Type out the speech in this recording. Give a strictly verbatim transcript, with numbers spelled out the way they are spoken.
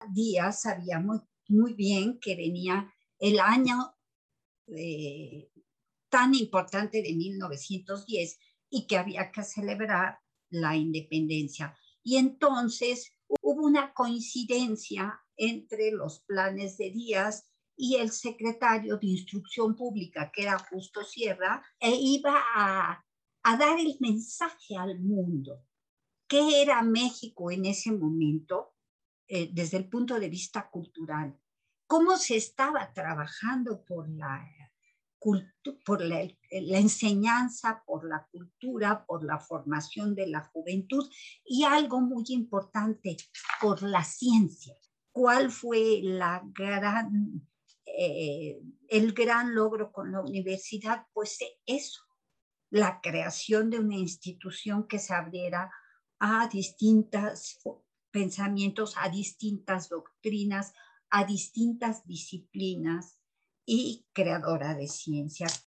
Díaz sabía muy, muy bien que venía el año eh, tan importante de mil novecientos diez y que había que celebrar la independencia. Y entonces hubo una coincidencia entre los planes de Díaz y el secretario de Instrucción Pública, que era Justo Sierra, e iba a, a dar el mensaje al mundo. ¿Qué era México en ese momento eh, desde el punto de vista cultural? ¿Cómo se estaba trabajando por la, por la, la enseñanza, por la cultura, por la formación de la juventud y algo muy importante, por la ciencia? ¿Cuál fue la gran, eh, el gran logro con la universidad? Pues eso, la creación de una institución que se abriera a distintos pensamientos, a distintas doctrinas, a distintas disciplinas y creadora de ciencia.